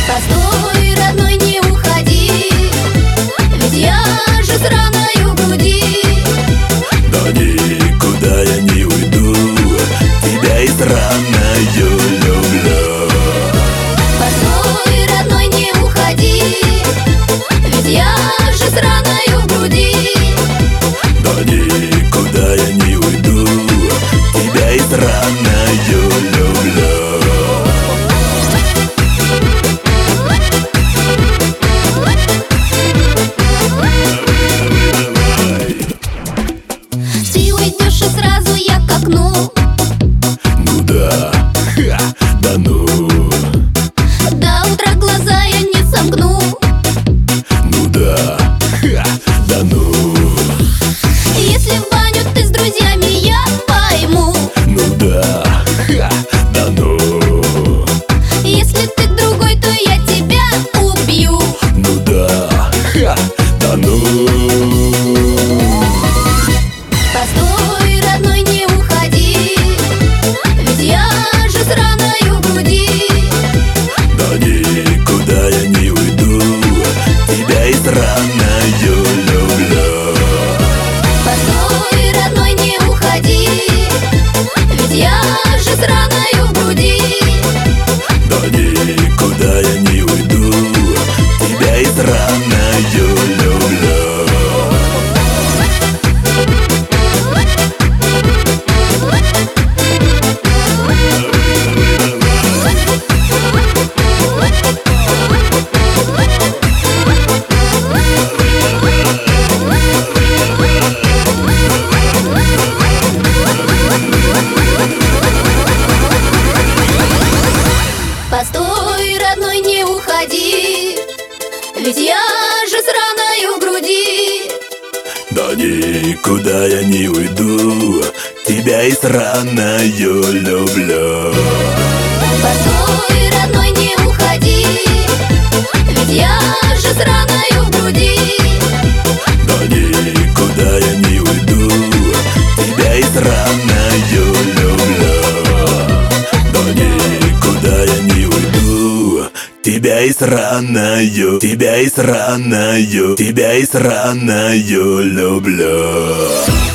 Постой, родной, не уходи, ведь я же с раною в груди. Да никуда я не уйду, тебя и с раною люблю. Постой, родной, не уходи, ведь я же с раною в груди. Да никуда я не уйду, тебя и с раною люблю. Ты уйдешь и сразу я к окну. Ну да, да ну. До утра глаза я не сомкну. Ну да, да ну. Если в баню ты с друзьями, я пойму. Ну да, да ну. Если ты другой, то я тебя убью. Ну да, да ну. Постой, родной, не уходи, ведь я же с раною в груди. Да никуда я не уйду, тебя и с раною люблю. Постой, родной, не уходи, ведь я же с раною в груди. Да никуда я не уйду, тебя и с раною люблю. Постой, родной, не уходи, ведь я же с раною в груди. Да никуда я не уйду, тебя и с раною люблю. Постой, родной, не уходи, ведь я же с раною в груди. Да никуда я не уйду, тебя и с раною люблю. Да никуда я не уйду, тебя и с раною, тебя и с раною, тебя и с раною люблю.